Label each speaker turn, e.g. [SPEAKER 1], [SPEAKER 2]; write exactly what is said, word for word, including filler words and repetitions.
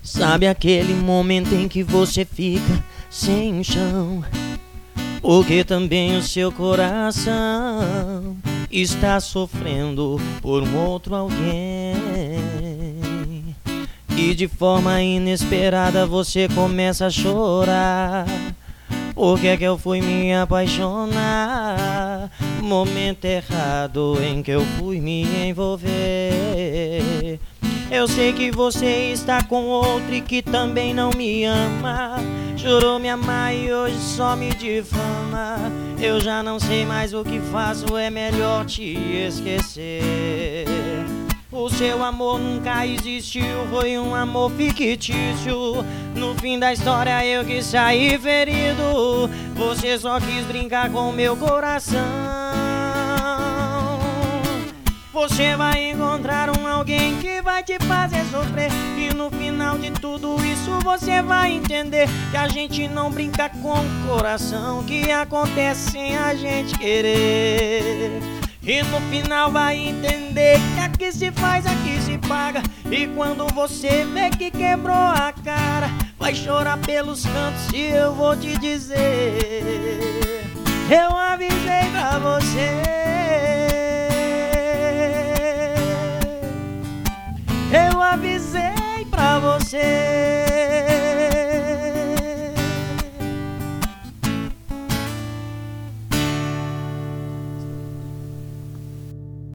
[SPEAKER 1] Sabe aquele momento em que você fica sem chão, porque também o seu coração está sofrendo por um outro alguém, e de forma inesperada você começa a chorar. Por que é que eu fui me apaixonar? Momento errado em que eu fui me envolver. Eu sei que você está com outro e que também não me ama. Jurou me amar e hoje só me difama. Eu já não sei mais o que faço, é melhor te esquecer. O seu amor nunca existiu, foi um amor fictício. No fim da história eu que saí ferido. Você só quis brincar com meu coração. Você vai encontrar um alguém que vai te fazer sofrer, e no final de tudo isso você vai entender que a gente não brinca com o coração, que acontece sem a gente querer. E no final vai entender que aqui se faz, aqui se paga. E quando você vê que quebrou a cara, vai chorar pelos cantos e eu vou te dizer: eu avisei pra você, eu avisei pra você.